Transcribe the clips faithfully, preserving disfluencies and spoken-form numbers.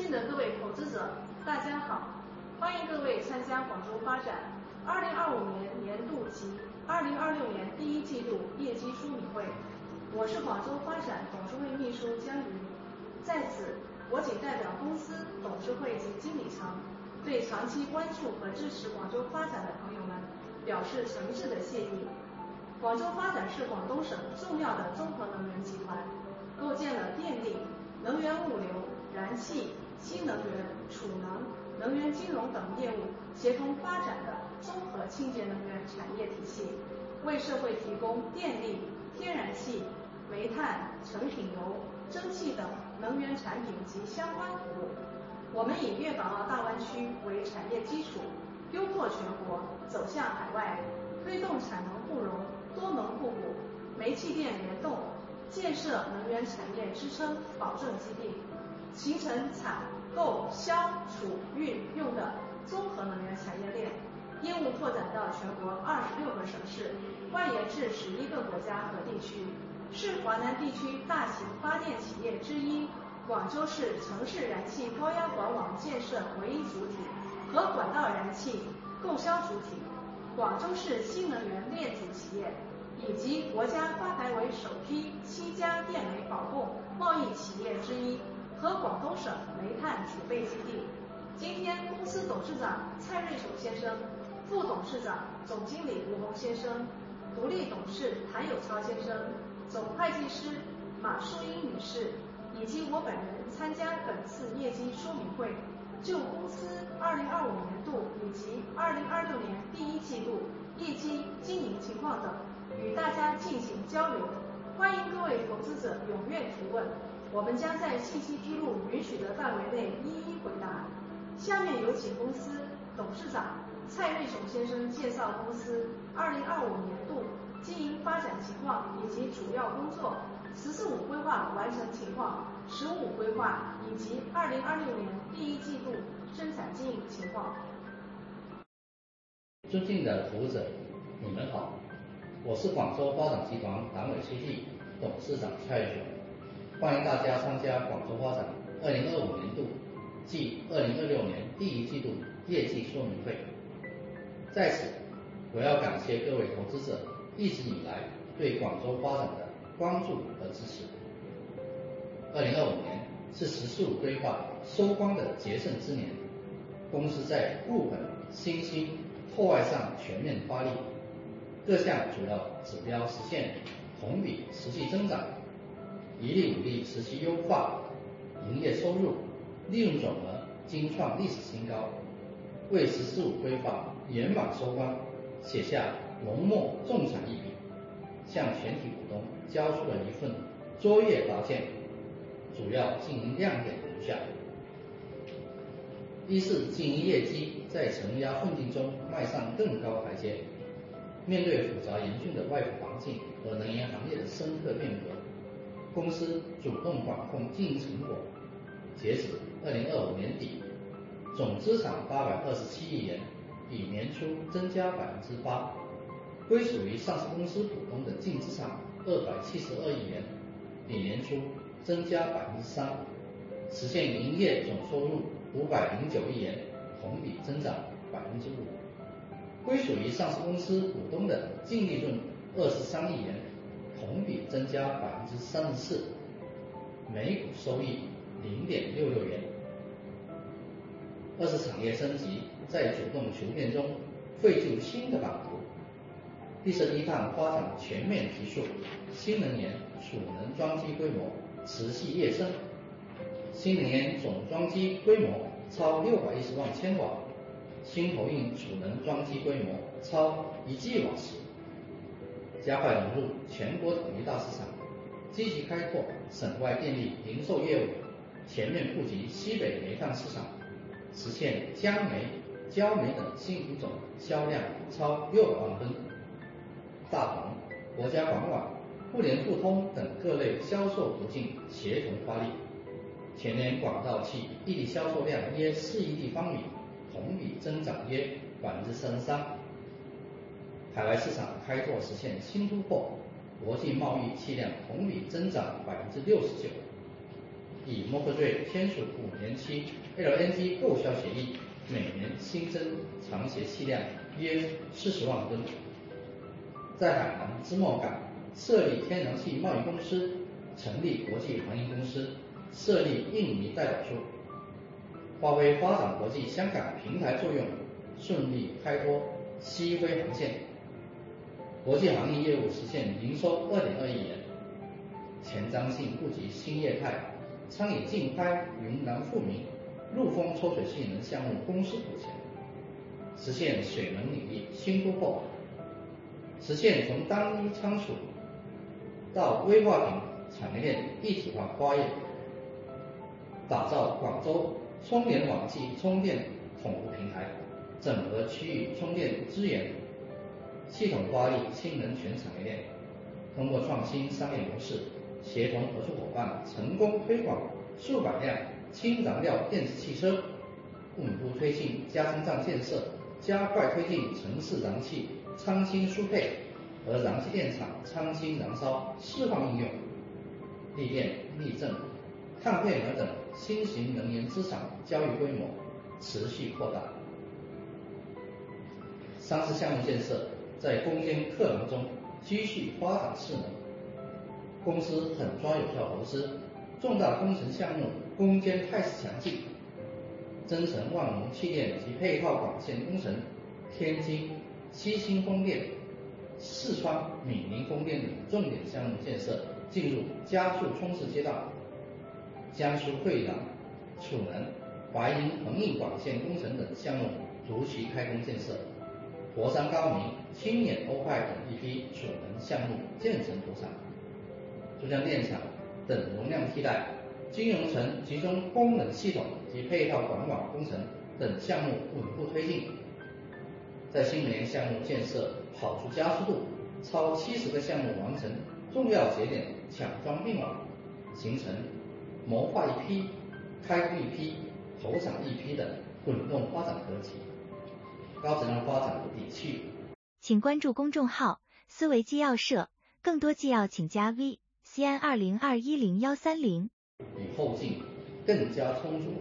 敬的各位投资者，大家好，欢迎各位参加广州发展二零二五年年度及二零二六年第一季度业绩说明会。我是广州发展董事会秘书江瑜，在此我谨代表公司董事会及经理层，对长期关注和支持广州发展的朋友们表示诚挚的谢意。广州发展是广东省重要的综合能源集团，构建了电力、能源物流、燃气、新能源、储能、能源金融等业务协同发展的综合清洁能源产业体系，为社会提供电力、天然气、煤炭、成品油、蒸汽等能源产品及相关服务。我们以粤港澳大湾区为产业基础，优拓全国，走向海外，推动产能互融、多能互补、煤气电联动，建设能源产业支撑保证基地，形成产、购、销、储、运、用的综合能源产业链，业务拓展到全国二十六个省市，外延至十一个国家和地区，是华南地区大型发电企业之一。广州市城市燃气高压管网建设唯一主体和管道燃气购销主体，广州市新能源链主企业，以及国家发改委首批七家电煤保供贸易企业之一和广东省煤炭储备基地。今天，公司董事长蔡瑞雄先生、副董事长、总经理吴红先生、独立董事谭有超先生、总会计师马淑英女士以及我本人参加本次业绩说明会，就公司二零二五年度以及二零二六年第一季度业绩经营情况等与大家进行交流。欢迎各位投资者踊跃提问，我们将在信息披露允许的范围内一一回答。下面有请公司董事长蔡瑞雄先生介绍公司二零二五年度经营发展情况以及主要工作、十四五规划完成情况、十五规划以及二零二六年第一季度生产经营情况。 尊敬的投资者，你们好，我是广州发展集团党委书记、董事长蔡瑞雄，欢迎大家参加广州发展二零二五年度暨二零二六年第一季度业绩说明会。在此，我要感谢各位投资者一直以来对广州发展的关注和支持。二零二五年是十四五规划收官的决胜之年，公司在固本、新兴、拓外上全面发力，各项主要指标实现同比持续增长，一利五利持续优化，营业收入、利润总额均创历史新高，为十四五规划圆满收官写下浓墨重彩一笔，向全体股东交出了一份卓越答卷。主要经营亮点如下：一是经营业绩在承压奋进中迈上更高台阶。面对复杂严峻的外部环境和能源行业的深刻变革，公司主动管控经营成果。截止二零二五年底，总资产八百二十七亿元，比年初增加百分之八，归属于上市公司股东的净资产二百七十二亿元，比年初增加百分之三，实现营业总收入五百零九亿元，同比增长百分之五，归属于上市公司股东的净利润二十三亿元，同比增加百分之三十四，每股收益零点六六元。二是产业升级，在主动求变中绘就新的版图。第十低碳发展全面提速，新能源储能装机规模持续跃升，新能源总装机规模超六百一十万千瓦，新投运储能装机规模超一 G 瓦时，加快融入全国统一大市场，积极开拓省外电力零售业务，全面布局西北煤炭市场，实现江煤、焦煤等新品种销量超六百万吨。大同、国家管网、互联互通等各类销售途径协同发力，全年管道气异地销售量约四亿立方米，同比增长约百分之三十三。海外市场开拓实现新突破，国际贸易气量同比增长百分之六十九。 与默克瑞签署五年期 L N G 购销协议，每年新增长协气量约四十万吨。在海南芝莫港设立天然气贸易公司，成立国际航运公司，设立印尼代表处，发挥发展国际香港平台作用，顺利开拓西非航线。国际航运业务实现营收二点二亿元，前瞻性布局新业态，参与竞拍云南富民陆丰抽水蓄能项目公司股权，实现水能领域新突破，实现从单一仓储到微化品产业链一体化跨越，打造广州充联网际充电统合平台，整合区域充电资源，系统发力氢能源产业链，通过创新商业模式，协同合作伙伴成功推广数百辆氢燃料电池汽车，稳步推进加氢站建设，加快推进城市燃气舱氢输配和燃气电厂舱氢燃烧释放应用，力电、力正、碳汇能等新型能源资产交易规模持续扩大。上市项目建设在攻坚克难中继续发展势能，公司狠抓有效投资，重大工程项目攻坚态势强劲。增城万隆气电及配套管线工程，天津西兴风电、四川闽宁风电等重点项目建设进入加速冲刺阶段。江苏惠阳、楚能、白银恒运管线工程等项目如期开工建设，佛山高明、青眼欧派等一批储能项目建成投产，珠江电厂等容量替代、金融城集中功能系统及配套管网工程等项目稳步推进，在新能源项目建设跑出加速度，超七十个项目完成重要节点抢装并网，形成谋划一批、开工一批、投产一批的滚动发展格局，高质量发展的底气。 请关注公众号思维纪要社，更多纪要请加 V C N 二零二一零幺三零。 与后劲更加充足。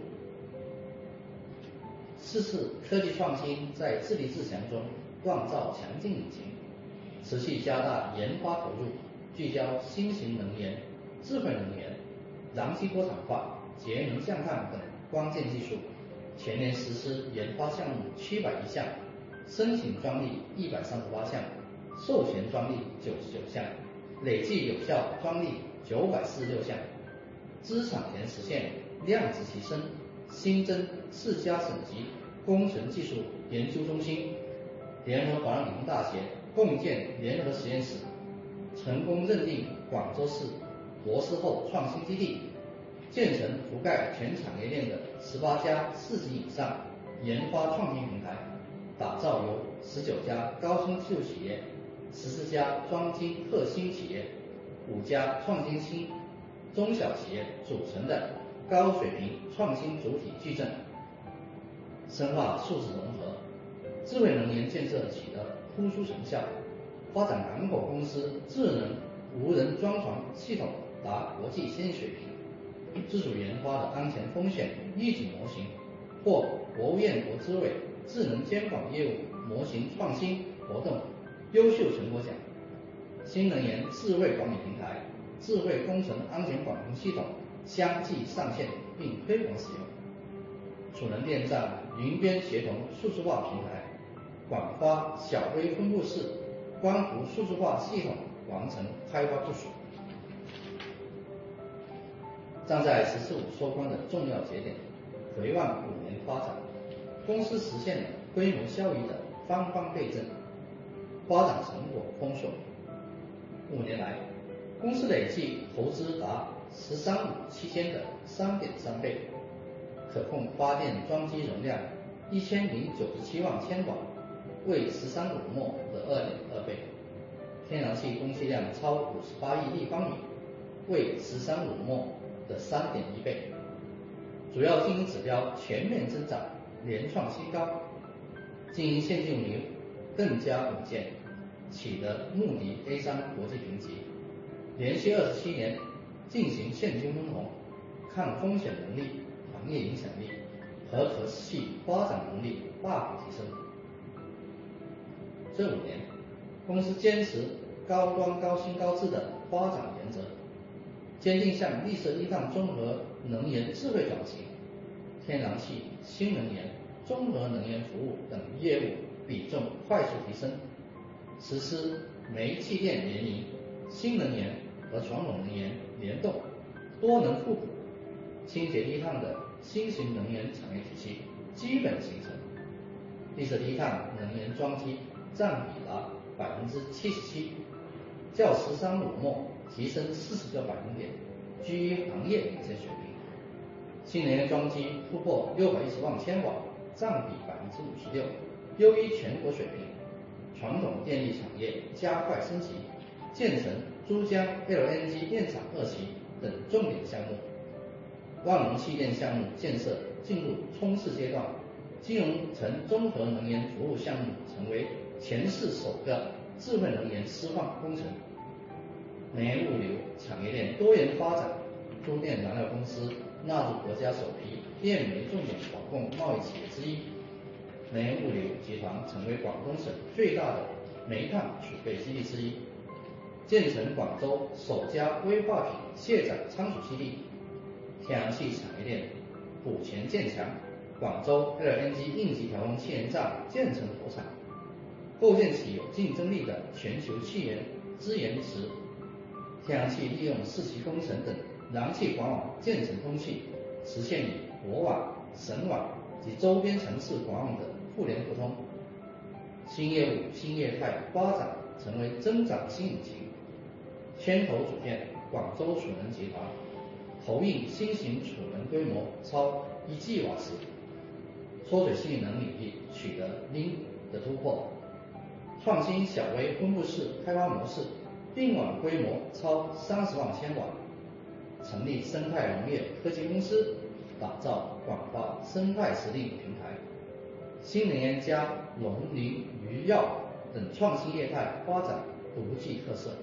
四次科技创新在自立自强中锻造强劲引擎，持续加大研发投入，聚焦新型能源、智慧能源、燃气国产化、节能降碳等关键技术，全年实施研发项目七百余项，申请专利一百三十八项，授权专利九十九项，累计有效专利九百四十六项。资产权实现量值提升，新增四家省级工程技术研究中心，联合华南理工大学共建联合实验室，成功认定广州市博士后创新基地，建成覆盖全产业链的十八家市级以上研发创新平台，打造由十九家高新技术企业、十四家专精核心企业、五家创新新中小企业组成的高水平创新主体矩阵，深化数字融合，智慧能源建设取得突出成效，发展港口公司智能无人专船系统达国际先进水平，自主研发的安全风险预警模型获国务院国资委智能监管业务模型创新活动优秀成果奖，新能源智慧管理平台、智慧工程安全管控系统相继上线并推广使用，储能电站云边协同数字化平台，广发小微分布式光伏数字化系统完成开发部署。站在“十四五”收官的重要节点，回望五年发展，公司实现了规模效益的翻番倍增，发展成果丰硕。五年来，公司累计投资达“十三五”期间的 三点三 倍，可控发电装机容量一千零九十七万千瓦，为“十三五”末的 二点二 倍，天然气供气量超五十八亿立方米，为“十三五”末的 三点一 倍，主要经营指标全面增长，连创新高，经营现金流更加稳健，取得穆迪 A 三 国际评级，连续二十七年进行现金分红， 抗风险能力、行业影响力和可持续发展能力大幅提升。这五年，公司坚持高端、高新、高质的发展原则，坚定向绿色低碳综合能源智慧转型、天然气、新能源、综合能源服务等业务比重快速提升，实施煤气电联营、新能源和传统能源联动、多能互补、清洁低碳的新型能源产业体系基本形成。绿色低碳能源装机占比达百分之七十七，较“十三五”末提升四十个百分点，居于行业领先水平。新能源装机突破六百一十万千瓦，占比百分之五十六，优于全国水平。传统电力产业加快升级，建成珠江 L N G 电厂二期等重点项目。万隆气电项目建设进入冲刺阶段，金融城综合能源服务项目成为全市首个智慧能源释放工程。能源物流产业链多元发展，中电燃料公司纳入国家首批电煤重点保供贸易企业之一。能源物流集团成为广东省最大的煤炭储备基地之一，建成广州首家危化品卸载仓储基地。天然气产业链补全建强，广州 L N G 应急调峰气源站建成投产，构建起有竞争力的全球气源资源池。天然气利用四期工程等燃气管网建成通气，实现与国网、省网及周边城市管网的互联互通。新业务新业态发展成为增长新引擎，牵头组建广州储能集团，投印新型储能规模超一 G 瓦时，缩水性能领域取得零的突破，创新小微分布式开发模式，并网规模超三十万千瓦，成立生态农业科技公司，打造广发生态实力平台。新能源加农林渔药等创新业态发展独具特色。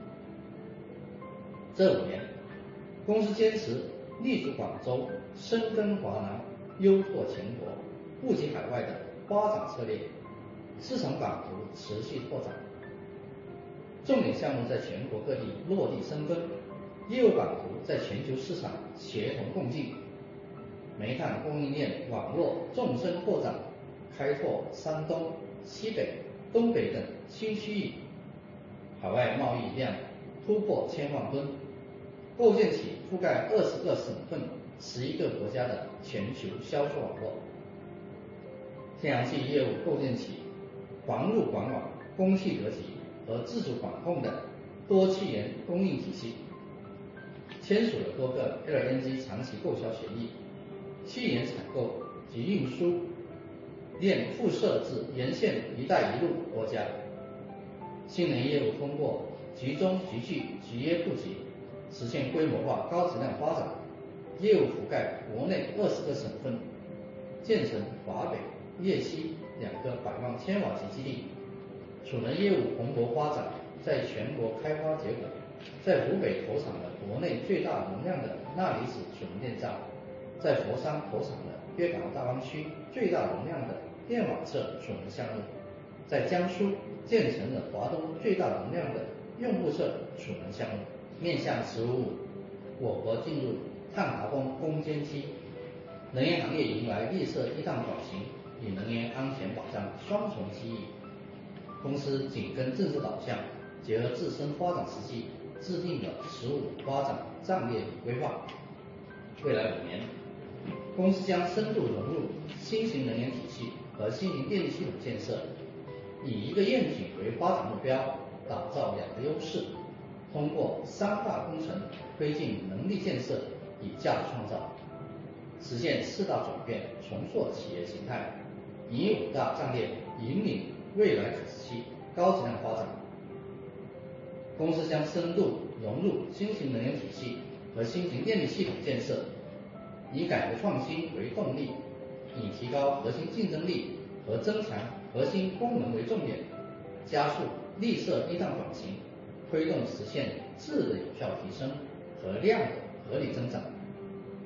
这五年，公司坚持立足广州、深耕华南、优拓全国、布局海外的发展策略，市场版图持续拓展，重点项目在全国各地落地生根，业务版图在全球市场协同共进，煤炭供应链网络纵深扩展，开拓山东、西北、东北等新区域，海外贸易量突破千万吨，构建起覆盖二十个省份、十一个国家的全球销售网络。天然气业务构建起环入管网、供气格局和自主管控的多气源供应体系，签署了多个 L N G 长期购销协议，气源采购及运输链辐射至沿线“一带一路”国家。新能源业务通过集中集聚集约布局，实现规模化高质量发展，业务覆盖国内二十个省份，建成华北、粤西两个百万千瓦级基地。储能业务蓬勃发展，在全国开发结果，在湖北投产了国内最大容量的钠离子储能电站，在佛山投产了粤港澳大湾区最大容量的电网测储能项目，在江苏建成了华东最大容量的用户侧储能项目。面向“十五五”，我国进入碳达峰攻坚期，能源行业迎来绿色低碳转型与能源安全保障双重机遇。公司紧跟政策导向，结合自身发展实际，制定了“十五五”发展战略与规划。未来五年，公司将深度融入新型能源体系和新型电力系统建设，以一个愿景为发展目标，打造两个优势，通过三大工程推进能力建设与价值创造，实现四大转变，重塑企业形态，以五大战略引领未来可持续高质量发展。公司将深度融入新型能源体系和新型电力系统建设，以改革创新为动力，以提高核心竞争力和增强核心功能为重点，加速绿色低碳转型，推动实现质的有效提升和量的合理增长。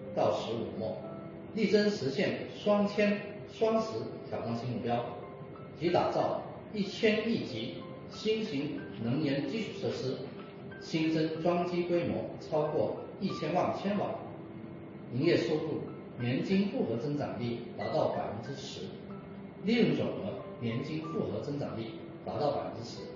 到十五末，力争实现双千双十挑战性目标，即打造一千亿级新型能源基础设施，新增装机规模超过一千万千瓦，营业收入年均复合增长率达到百分之十，利润总额年均复合增长率达到百分之十。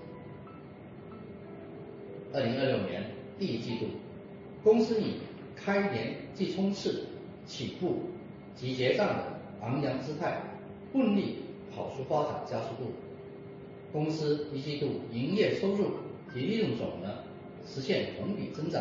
二零二六年第一季度，公司以开年即冲刺、起步及结账的昂扬姿态，奋力跑出发展加速度。公司一季度营业收入及利润总额实现同比增长，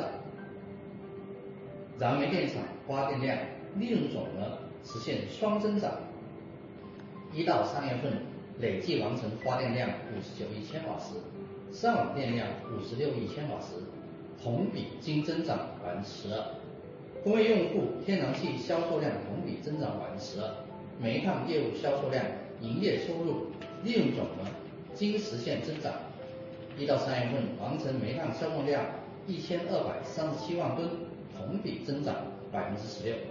燃煤电厂发电量、利润总额实现双增长。一到三月份累计完成发电量五十九亿千瓦时，上网电量五十六亿千瓦时，同比均增长百分之十二。工业用户天然气销售量同比增长百分之十二，煤炭业务销售量、营业收入、利润总额均实现增长。一到三月份完成煤炭销售量一千二百三十七万吨，同比增长百分之十六。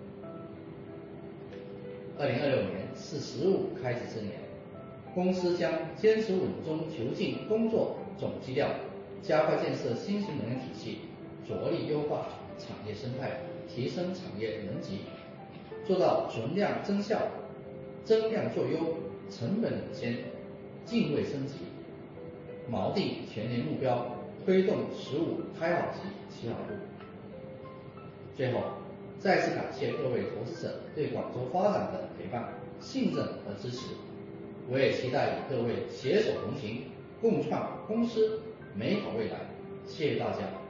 二零二六年是十五开始之年，公司将坚持稳中求进工作总基调，加快建设新型能源体系，着力优化产业生态，提升产业能级，做到存量增效、增量做优、成本领先、进位升级，锚定全年目标，推动十五开好级起好路。最后，再次感谢各位投资者对广州发展的陪伴、信任和支持，我也期待与各位携手同行，共创公司美好未来。谢谢大家。